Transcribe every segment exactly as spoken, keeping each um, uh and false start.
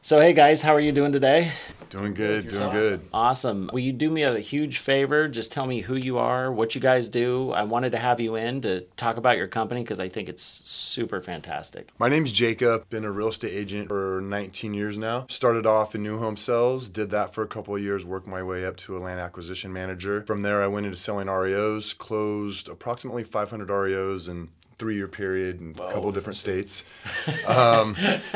So hey guys, how are you doing today? Doing good, doing awesome. good. Awesome. Will you do me a huge favor? Just tell me who you are, what you guys do. I wanted to have you in to talk about your company because I think it's super fantastic. My name's Jacob. Been a real estate agent for nineteen years now. Started off in new home sales, did that for a couple of years, worked my way up to a land acquisition manager. From there, I went into selling R E Os, closed approximately five hundred R E Os in three-year period in Whoa. a couple different states. Um,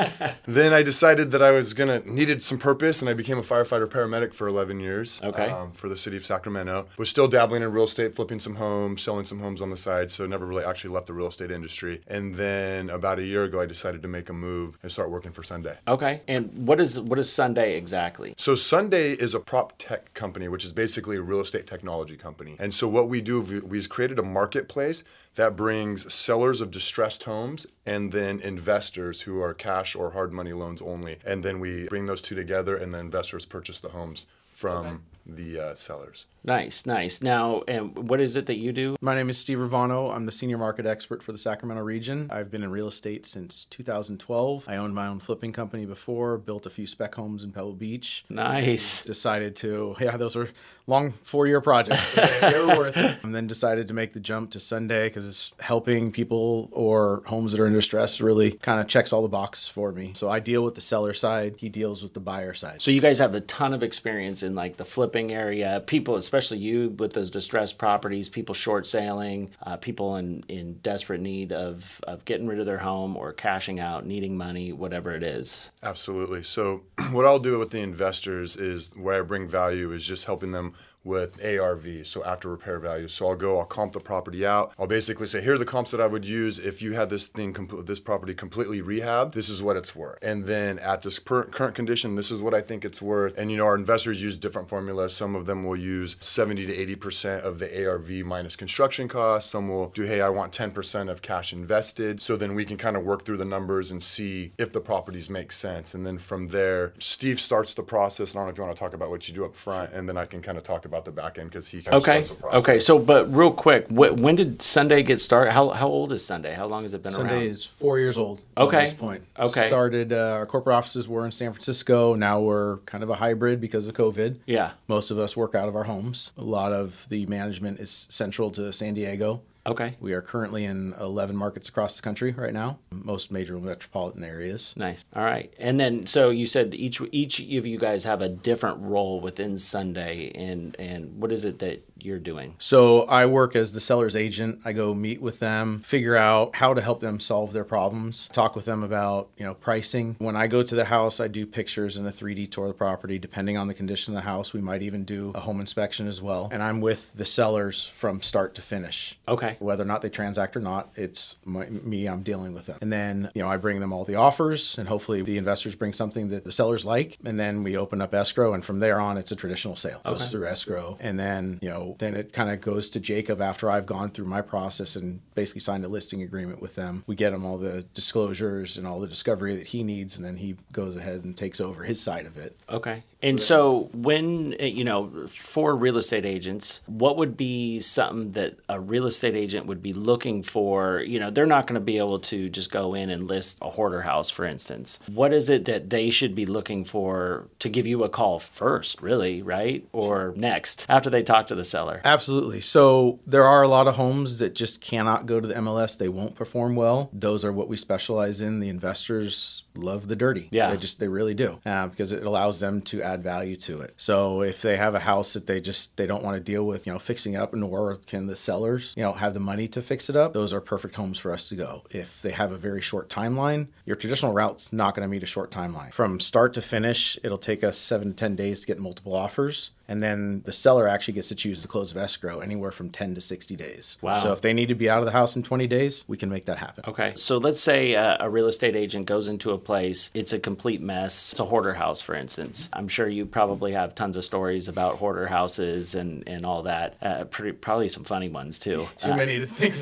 then I decided that I was gonna needed some purpose, and I became a firefighter paramedic for eleven years. Okay. Um, for the city of Sacramento. Was still dabbling in real estate, flipping some homes, selling some homes on the side, so never really actually left the real estate industry. And then about a year ago, I decided to make a move and start working for Sunday. Okay. And what is what is Sunday exactly? So Sunday is a prop tech company, which is basically a real estate technology company. And so what we do, we- we've created a marketplace that brings sellers of distressed homes and then investors who are cash or hard money loans only. And then we bring those two together, and the investors purchase the homes from Okay. the uh, sellers. Nice, nice. Now, and what is it that you do? My name is Steve Ravano. I'm the senior market expert for the Sacramento region. I've been in real estate since two thousand twelve. I owned my own flipping company before, built a few spec homes in Pebble Beach. Nice. Decided to, yeah, those were long four-year projects. But they, they were worth it. And then decided to make the jump to Sunday because it's helping people or homes that are in distress really kind of checks all the boxes for me. So I deal with the seller side. He deals with the buyer side. So you guys have a ton of experience in like the flipping area, people, especially you with those distressed properties, people short selling, uh, people in, in desperate need of, of getting rid of their home or cashing out, needing money, whatever it is. Absolutely. So what I'll do with the investors is where I bring value is just helping them with A R V, so after repair value. So I'll go, I'll comp the property out. I'll basically say, here are the comps that I would use if you had this thing, com- this property completely rehabbed. This is what it's worth. And then at this per- current condition, this is what I think it's worth. And you know, our investors use different formulas. Some of them will use seventy to eighty percent of the A R V minus construction costs. Some will do, hey, I want ten percent of cash invested. So then we can kind of work through the numbers and see if the properties make sense. And then from there, Steve starts the process. And I don't know if you want to talk about what you do up front, and then I can kind of talk about about the back end because he kind of Okay. starts the process. Okay. So, but real quick, wh- when did Sunday get started? How how old is Sunday? How long has it been Sunday around? is four years old Okay. at this point. Okay. Started, uh, our corporate offices were in San Francisco. Now we're kind of a hybrid because of COVID. Yeah. Most of us work out of our homes. A lot of the management is central to San Diego. Okay. We are currently in eleven markets across the country right now, most major metropolitan areas. Nice. All right. And then, so you said each each of you guys have a different role within Sunday, and and what is it that you're doing? So I work as the seller's agent. I go meet with them, figure out how to help them solve their problems, talk with them about, you know, pricing. When I go to the house, I do pictures and a three D tour of the property. Depending on the condition of the house, we might even do a home inspection as well. And I'm with the sellers from start to finish. Okay. Whether or not they transact or not, it's my, me, I'm dealing with them. And then, you know, I bring them all the offers, and hopefully the investors bring something that the sellers like. And then we open up escrow, and from there on, it's a traditional sale. It goes Okay. through escrow. And then, you know, then it kind of goes to Jacob after I've gone through my process and basically signed a listing agreement with them. We get him all the disclosures and all the discovery that he needs, and then he goes ahead and takes over his side of it. Okay. And so when, uh, you know, for real estate agents, what would be something that a real estate agent would be looking for? You know, they're not going to be able to just go in and list a hoarder house, for instance. What is it that they should be looking for to give you a call first, really, right? Or next, after they talk to the seller? Absolutely. So there are a lot of homes that just cannot go to the M L S. They won't perform well. Those are what we specialize in. The investors love the dirty. Yeah. They just, they really do, uh, because it allows them to add value to it. So if they have a house that they just, they don't want to deal with, you know, fixing up, nor can the sellers, you know, have the money to fix it up, those are perfect homes for us to go. If they have a very short timeline, your traditional route's not going to meet a short timeline. From start to finish, it'll take us seven to ten days to get multiple offers. And then the seller actually gets to choose the close of escrow anywhere from ten to sixty days. Wow. So if they need to be out of the house in twenty days, we can make that happen. Okay. So let's say uh, a real estate agent goes into a place, it's a complete mess. It's a hoarder house, for instance. I'm sure you probably have tons of stories about hoarder houses and, and all that. Uh, pretty, probably some funny ones too. Too many to think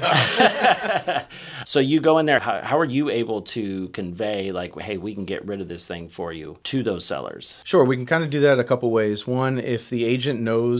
about. So you go in there, how, how are you able to convey, like, hey, we can get rid of this thing for you to those sellers? Sure, we can kind of do that a couple ways. One, if the agent knows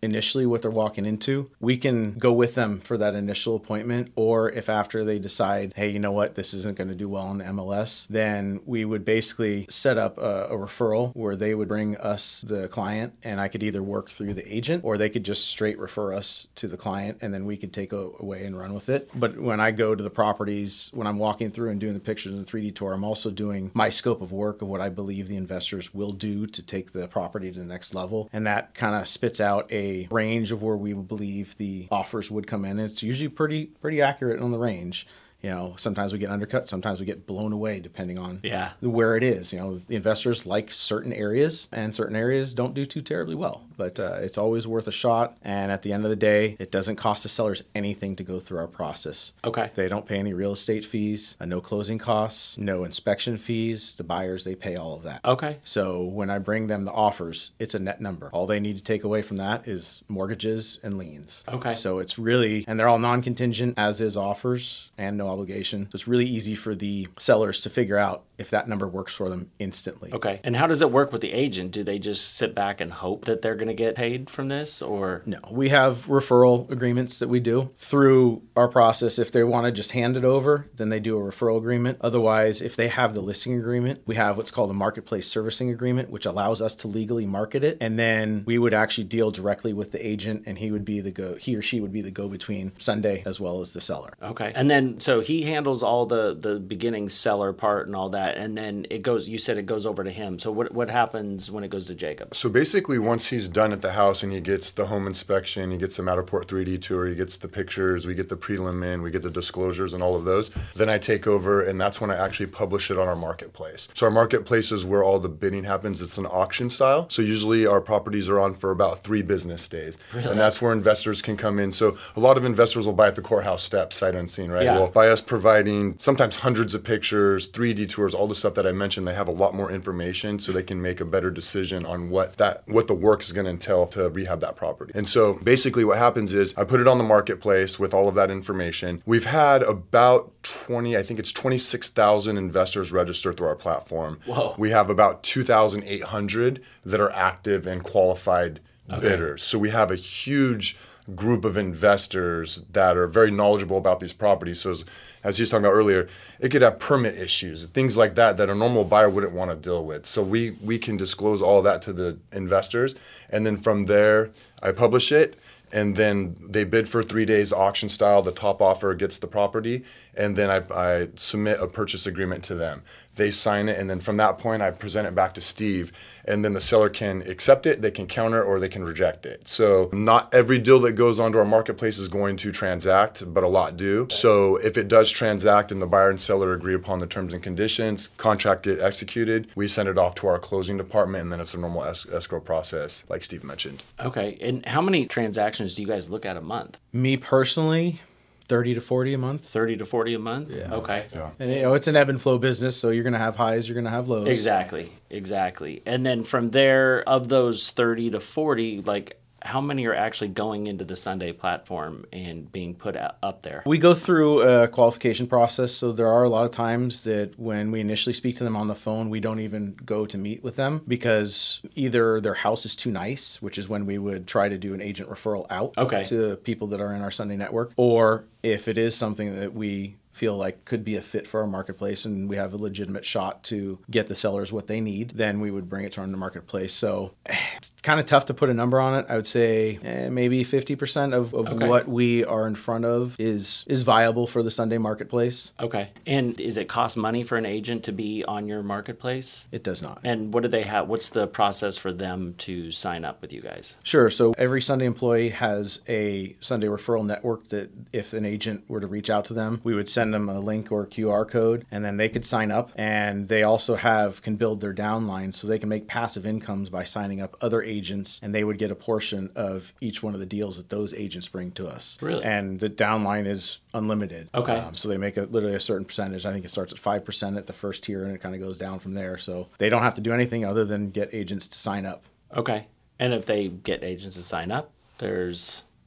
initially what they're walking into, we can go with them for that initial appointment. Or if after they decide, hey, you know what, this isn't going to do well in the M L S, then we would basically set up a, a referral where they would bring us the client, and I could either work through the agent or they could just straight refer us to the client, and then we could take a, away and run with it. But when I go to the properties, when I'm walking through and doing the pictures and the three D tour, I'm also doing my scope of work of what I believe the investors will do to take the property to the next level. And that kind of spits out a range of where we believe the offers would come in. It's usually pretty pretty accurate on the range. You know, sometimes we get undercut, sometimes we get blown away depending on yeah. where it is. You know, the investors like certain areas, and certain areas don't do too terribly well. But uh, it's always worth a shot. And at the end of the day, it doesn't cost the sellers anything to go through our process. Okay. They don't pay any real estate fees, uh, no closing costs, no inspection fees. The buyers, they pay all of that. Okay. So when I bring them the offers, it's a net number. All they need to take away from that is mortgages and liens. Okay. So it's really, and they're all non-contingent, as is offers, and no obligation. So it's really easy for the sellers to figure out if that number works for them instantly. Okay. And how does it work with the agent? Do they just sit back and hope that they're going to get paid from this, or? No, we have referral agreements that we do through our process. If they want to just hand it over, then they do a referral agreement. Otherwise, if they have the listing agreement, we have what's called a marketplace servicing agreement, which allows us to legally market it. And then we would actually deal directly with the agent, and he would be the go, he or she would be the go-between Sunday as well as the seller. Okay. And then, so he handles all the, the beginning seller part and all that. And then it goes, you said it goes over to him. So what, what happens when it goes to Jacob? So basically, once he's done at the house and he gets the home inspection, he gets the Matterport three D tour, he gets the pictures, we get the prelim in, we get the disclosures and all of those, then I take over, and that's when I actually publish it on our marketplace. So our marketplace is where all the bidding happens. It's an auction style. So usually our properties are on for about three business days. Really? And that's where investors can come in. So a lot of investors will buy at the courthouse steps, sight unseen, right? Yeah. Well, by us providing sometimes hundreds of pictures, three D tours, all the stuff that I mentioned, they have a lot more information so they can make a better decision on what that what the work is going to entail to rehab that property. And so basically what happens is I put it on the marketplace with all of that information. We've had about twenty, I think it's twenty-six thousand investors registered through our platform. Whoa. We have about two thousand eight hundred that are active and qualified Okay. bidders. So we have a huge group of investors that are very knowledgeable about these properties. So as, as he was talking about earlier, it could have permit issues, things like that, that a normal buyer wouldn't want to deal with. So we, we can disclose all of that to the investors. And then from there, I publish it. And then they bid for three days auction style. The top offer gets the property. And then I, I submit a purchase agreement to them. They sign it. And then from that point, I present it back to Steve. And then the seller can accept it, they can counter, or they can reject it. So not every deal that goes onto our marketplace is going to transact, but a lot do. So if it does transact and the buyer and seller agree upon the terms and conditions, contract get executed, we send it off to our closing department, and then it's a normal es- escrow process, like Steve mentioned. Okay. And how many transactions do you guys look at a month? Me personally, thirty to forty a month. thirty to forty a month? Yeah. Okay. Yeah. And you know, it's an ebb and flow business, so you're going to have highs, you're going to have lows. Exactly. Exactly. And then from there, of those thirty to forty, like, how many are actually going into the Sunday platform and being put out, up there? We go through a qualification process, so there are a lot of times that when we initially speak to them on the phone, we don't even go to meet with them because either their house is too nice, which is when we would try to do an agent referral out Okay. to people that are in our Sunday network, or if it is something that we feel like could be a fit for our marketplace and we have a legitimate shot to get the sellers what they need, then we would bring it to our marketplace. So it's kind of tough to put a number on it. I would say eh, maybe fifty percent of, of Okay. what we are in front of is is viable for the Sunday marketplace. Okay. And is it cost money for an agent to be on your marketplace? It does not. And what do they have? What's the process for them to sign up with you guys? Sure. So every Sunday employee has a Sunday referral network that if an agent were to reach out to them, we would send them a link or a Q R code, and then they could sign up. And they also have can build their downline, so they can make passive incomes by signing up other agents, and they would get a portion of each one of the deals that those agents bring to us. Really? And the downline is unlimited. Okay. Um, so they make a, literally a certain percentage. I think it starts at five percent at the first tier, and it kind of goes down from there. So they don't have to do anything other than get agents to sign up. Okay. And if they get agents to sign up, there's...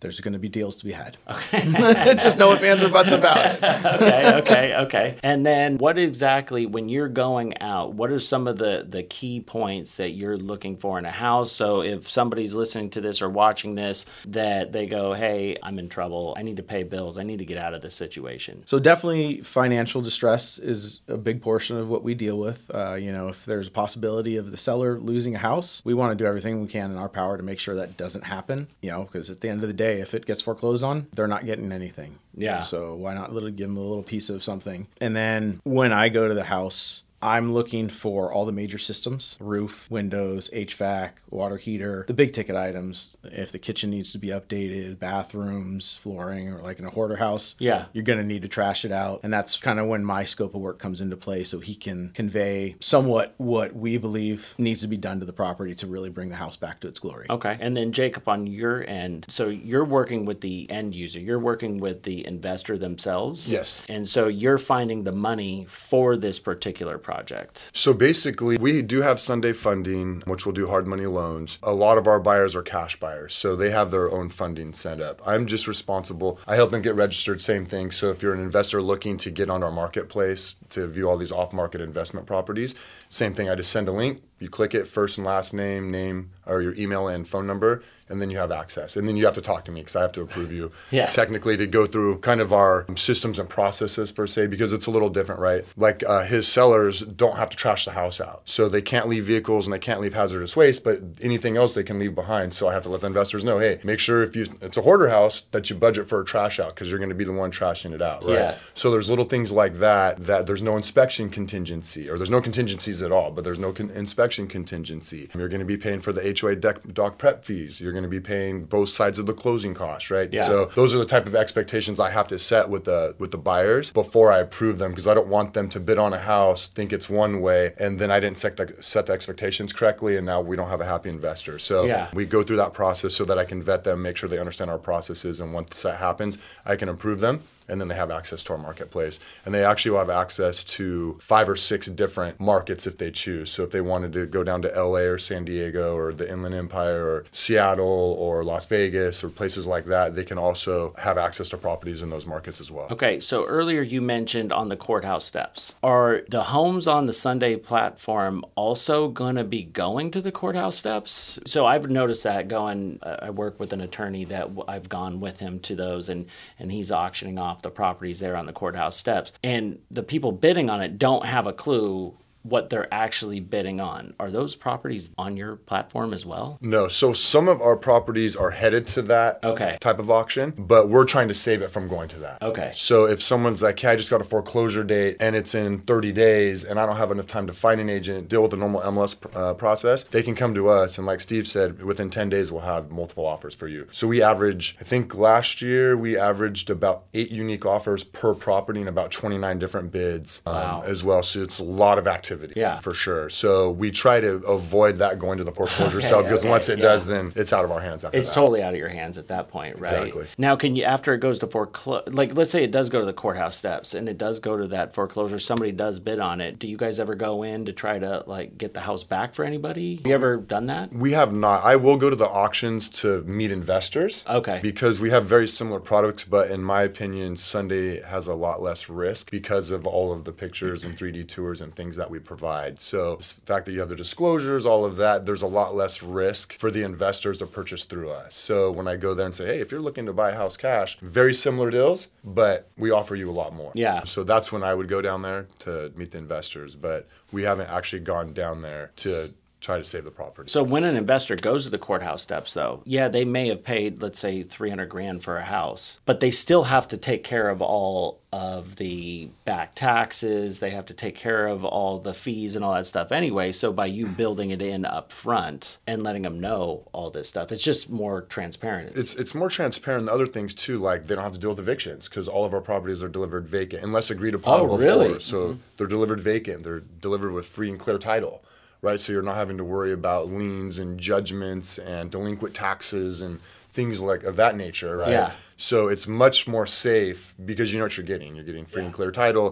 there's going to be deals to be had. Okay. Just no ifs, ands, or buts about it. okay, okay, okay. And then what exactly, when you're going out, what are some of the, the key points that you're looking for in a house? So if somebody's listening to this or watching this, that they go, hey, I'm in trouble. I need to pay bills. I need to get out of this situation. So definitely financial distress is a big portion of what we deal with. Uh, you know, if there's a possibility of the seller losing a house, we want to do everything we can in our power to make sure that doesn't happen, you know, because at the end of the day, if it gets foreclosed on, they're not getting anything. Yeah. So why not little, give them a little piece of something? And then when I go to the house, I'm looking for all the major systems: roof, windows, H V A C, water heater, the big ticket items. If the kitchen needs to be updated, bathrooms, flooring, or like in a hoarder house, yeah, you're going to need to trash it out. And that's kind of when my scope of work comes into play, so he can convey somewhat what we believe needs to be done to the property to really bring the house back to its glory. Okay. And then Jacob, on your end, so you're working with the end user. You're working with the investor themselves? Yes. And so you're finding the money for this particular project. Project. So basically, we do have Sunday funding, which will do hard money loans. A lot of our buyers are cash buyers, so they have their own funding set up. I'm just responsible. I help them get registered, same thing. So if you're an investor looking to get on our marketplace to view all these off-market investment properties, same thing. I just send a link. You click it, first and last name, name, or your email and phone number, and then you have access. And then you have to talk to me because I have to approve you yeah. technically to go through kind of our systems and processes per se, because it's a little different, right? Like uh, his sellers don't have to trash the house out. So they can't leave vehicles and they can't leave hazardous waste, but anything else they can leave behind. So I have to let the investors know, hey, make sure if you it's a hoarder house that you budget for a trash out because you're going to be the one trashing it out, right? Yeah. So there's little things like that, that there's no inspection contingency, or there's no contingencies at all, but there's no con- inspection contingency. You're going to be paying for the H O A deck, dock prep fees. You're going to be paying both sides of the closing costs, right? Yeah. So those are the type of expectations I have to set with the with the buyers before I approve them, because I don't want them to bid on a house, think it's one way, and then I didn't set the, set the expectations correctly, and now we don't have a happy investor. So yeah. we go through that process so that I can vet them, make sure they understand our processes, and once that happens, I can approve them. And then they have access to our marketplace. And they actually will have access to five or six different markets if they choose. So if they wanted to go down to L A or San Diego or the Inland Empire or Seattle or Las Vegas or places like that, they can also have access to properties in those markets as well. Okay, so earlier you mentioned on the courthouse steps. Are the homes on the Sunday platform also going to be going to the courthouse steps? So I've noticed that going, uh, I work with an attorney that w- I've gone with him to those, and, and he's auctioning off the properties there on the courthouse steps, and the people bidding on it don't have a clue what they're actually bidding on. Are those properties on your platform as well? No. So some of our properties are headed to that okay. type of auction, but we're trying to save it from going to that. Okay. So if someone's like, hey, I just got a foreclosure date and it's in thirty days and I don't have enough time to find an agent, deal with the normal M L S uh, process, they can come to us. And like Steve said, within ten days, we'll have multiple offers for you. So we average, I think last year, we averaged about eight unique offers per property and about twenty-nine different bids um, wow. as well. So it's a lot of activity. Yeah. For sure. So we try to avoid that going to the foreclosure okay, sale, because okay, once it yeah. does, then it's out of our hands after it's that. totally out of your hands at that point, right? Exactly. Now, can you, after it goes to foreclosure, like let's say it does go to the courthouse steps and it does go to that foreclosure, somebody does bid on it. Do you guys ever go in to try to like get the house back for anybody? Have you ever done that? We have not. I will go to the auctions to meet investors. Okay. Because we have very similar products, but in my opinion, Sunday has a lot less risk because of all of the pictures and three D tours and things that we provide. So the fact that you have the disclosures, all of that, there's a lot less risk for the investors to purchase through us. So when I go there and say, hey, if you're looking to buy a house cash, very similar deals, but we offer you a lot more. Yeah. So that's when I would go down there to meet the investors, but we haven't actually gone down there to try to save the property. So when an investor goes to the courthouse steps, though, yeah, they may have paid, let's say, three hundred grand for a house, but they still have to take care of all of the back taxes. They have to take care of all the fees and all that stuff anyway. So by you building it in up front and letting them know all this stuff, it's just more transparent. It's it's more transparent than other things too, like they don't have to deal with evictions because all of our properties are delivered vacant unless agreed upon Oh, before. really? So Mm-hmm. they're delivered vacant. They're delivered with free and clear title. Right, so you're not having to worry about liens and judgments and delinquent taxes and things like of that nature, right? Yeah. So it's much more safe because you know what you're getting. You're getting free Yeah. and clear title.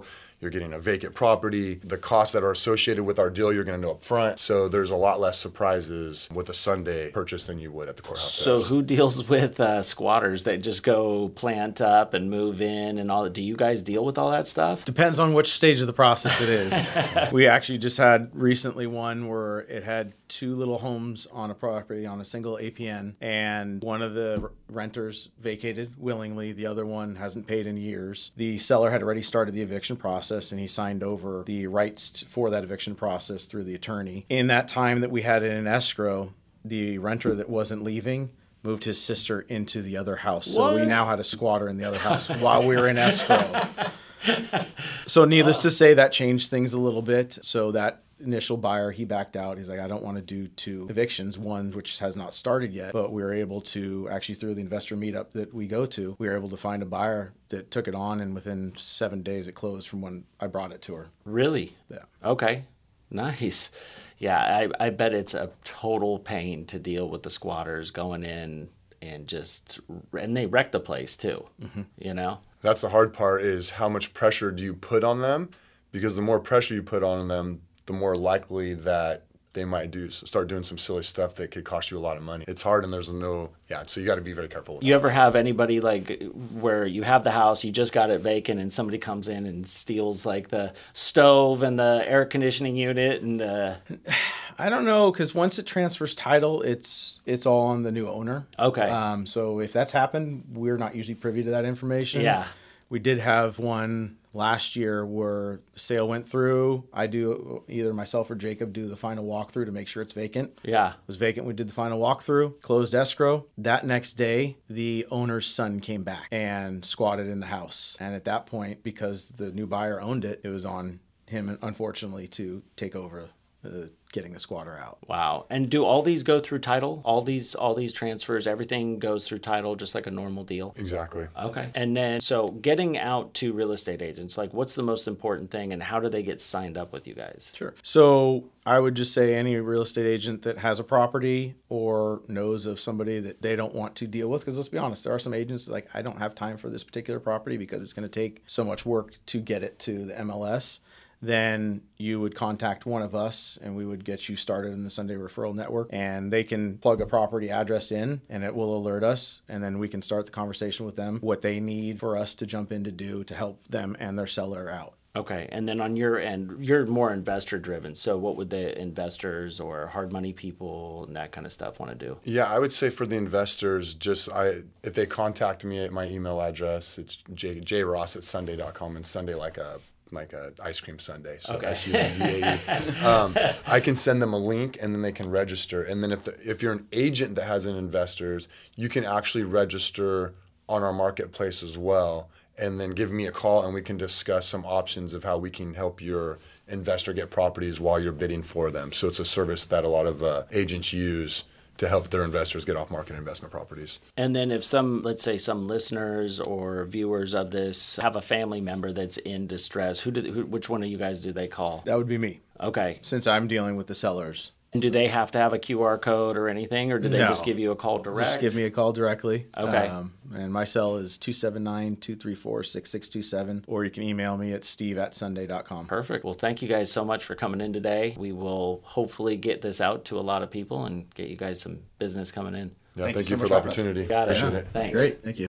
you're getting a vacant property. The costs that are associated with our deal, you're going to know up front. So there's a lot less surprises with a Sunday purchase than you would at the courthouse. So who deals with uh, squatters that just go plant up and move in and all that? Do you guys deal with all that stuff? Depends on which stage of the process it is. We actually just had recently one where it had two little homes on a property on a single A P N, and one of the renters vacated willingly. The other one hasn't paid in years. The seller had already started the eviction process, and he signed over the rights for that eviction process through the attorney. In that time that we had it in escrow, the renter that wasn't leaving moved his sister into the other house. So What? we now had a squatter in the other house while we were in escrow. So needless to say, that changed things a little bit. So that initial buyer, he backed out. He's like, I don't want to do two evictions, one which has not started yet. But we were able to, actually through the investor meetup that we go to, we were able to find a buyer that took it on, and within seven days it closed from when I brought it to her. Really? Yeah. Okay. Nice. Yeah, I, I bet it's a total pain to deal with the squatters going in and just, and they wreck the place too, mm-hmm. you know? That's the hard part, is how much pressure do you put on them? Because the more pressure you put on them, the more likely that they might do start doing some silly stuff that could cost you a lot of money. It's hard, and there's no, yeah, so you got to be very careful with You that. ever have anybody like where you have the house, you just got it vacant, and somebody comes in and steals like the stove and the air conditioning unit and the... I don't know, because once it transfers title, it's it's all on the new owner. Okay. Um, so if that's happened, we're not usually privy to that information. Yeah. We did have one last year where sale went through. I do, either myself or Jacob do the final walkthrough to make sure it's vacant. Yeah. It was vacant. We did the final walkthrough, closed escrow. That next day, the owner's son came back and squatted in the house. And at that point, because the new buyer owned it, it was on him, unfortunately, to take over uh, getting the squatter out. Wow. And do all these go through title? All these all these transfers, everything goes through title just like a normal deal? Exactly. Okay. And then, so getting out to real estate agents, like what's the most important thing and how do they get signed up with you guys? Sure. So I would just say any real estate agent that has a property or knows of somebody that they don't want to deal with, because let's be honest, there are some agents like, I don't have time for this particular property because it's going to take so much work to get it to the M L S. Then you would contact one of us and we would get you started in the Sunday Referral Network, and they can plug a property address in and it will alert us, and then we can start the conversation with them, what they need for us to jump in to do to help them and their seller out. Okay. And then on your end, you're more investor driven. So what would the investors or hard money people and that kind of stuff want to do? Yeah, I would say for the investors, just I if they contact me at my email address, it's j, jross at sunday dot com, and Sunday like a like a ice cream sundae. So Okay. S U N D A E. um, I can send them a link and then they can register. And then if the, if you're an agent that has an investors, you can actually register on our marketplace as well, and then give me a call and we can discuss some options of how we can help your investor get properties while you're bidding for them. So it's a service that a lot of uh, agents use to help their investors get off-market investment properties. And then if some, let's say some listeners or viewers of this have a family member that's in distress, who do, who, which one of you guys do they call? That would be me, Okay. since I'm dealing with the sellers. And do they have to have a Q R code or anything, or do they No. just give you a call direct? Just give me a call directly. Okay. Um, and my cell is two seven nine, two three four, six six two seven, or you can email me at steve at sunday dot com. Perfect. Well, thank you guys so much for coming in today. We will hopefully get this out to a lot of people and get you guys some business coming in. Yeah, Thank thank, you you so for much the for having us. opportunity. Got it. Appreciate Yeah. it. Thanks. Great. Thank you.